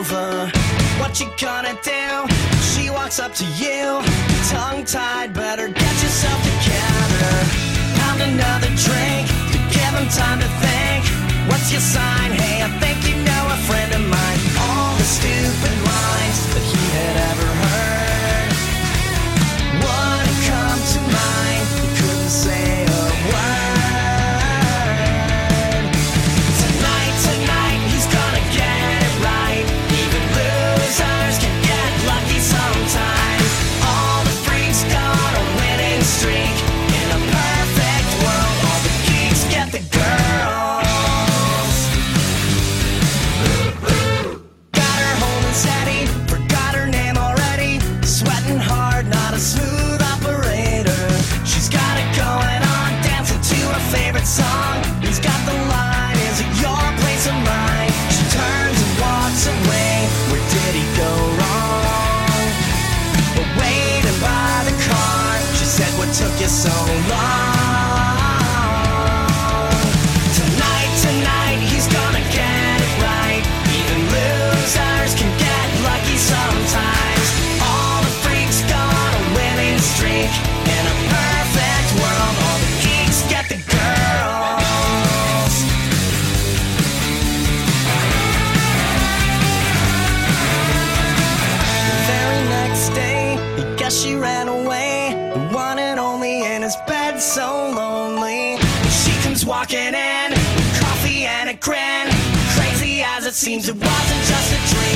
over. What you gonna do? She walks up to you, tongue-tied, better get yourself together. Pound another drink to give him time to think. What's your sign? Hey, I think you know a friend of mine. All the stupid lines that he had ever heard wouldn't come to mind. He couldn't say a word. Tonight, he's gonna get it right. Even losers can get lucky sometimes. All the freaks go on a winning streak. In a perfect world, all the geeks get the girls. Got her holding steady, forgot her name already. Sweating hard, not a smooth operator. She's got it going on, dancing to her favorite song. He's got the line, is it your place or mine? She turns and walks away, where did he go wrong? But waiting by the car, she said, what took you so long? Tonight, he's gonna get it right. Even losers can get lucky sometimes. All the freaks go on a winning streak. In a perfect world, all the geeks get the girls. The very next day, he guess she ran away. The one and only in his bed, so lonely. She comes walking in, with coffee and a grin. Crazy as it seems, it wasn't just a dream.